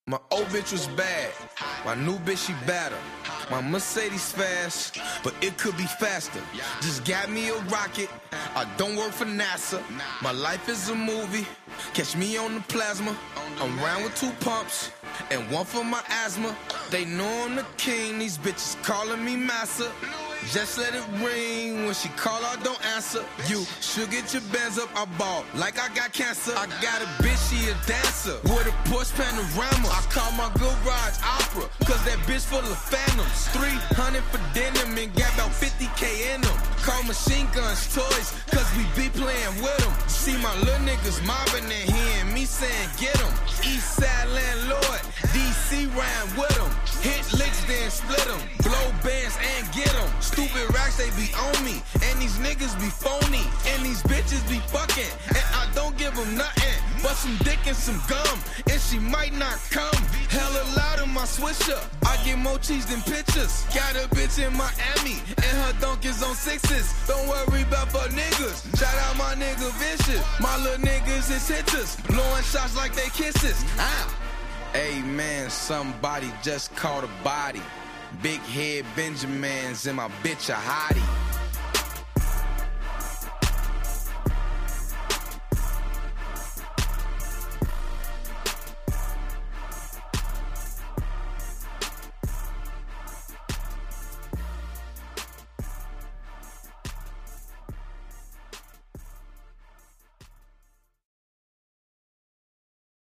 My old bitch was bad, my new bitch she better. My Mercedes fast, but it could be faster. Just got me a rocket, I don't work for NASA. My life is a movie, catch me on the plasma. I'm round with 2 pumps, and 1 for my asthma. They know I'm the king, these bitches calling me master. Just let it ring, when she call I don't answer. You should get your bands up, I ball like I got cancer. I got a bitch, she a dancer, with a Porsche Panorama. I call my garage opera, cause that bitch full of phantoms. 300 for denim and got about 50K in them. Call machine guns toys, cause we be playing with them. See my little niggas mobbing and hearing me saying get them. East side landlord, DC ran with them. Hit licks then split them, blow bands and get them. Stupid racks, they be on me, and these niggas be phony, and these bitches be fucking, and I don't give them nothing but some dick and some gum, and she might not come. Hella loud in my swisher, I get more cheese than pictures. Got a bitch in Miami, and her donkeys on 6s. Don't worry about for niggas, shout out my nigga Vicious. My little niggas is hitters, blowing shots like they kisses. Hey man, somebody just caught a body. Big head Benjamins and my bitch a hottie.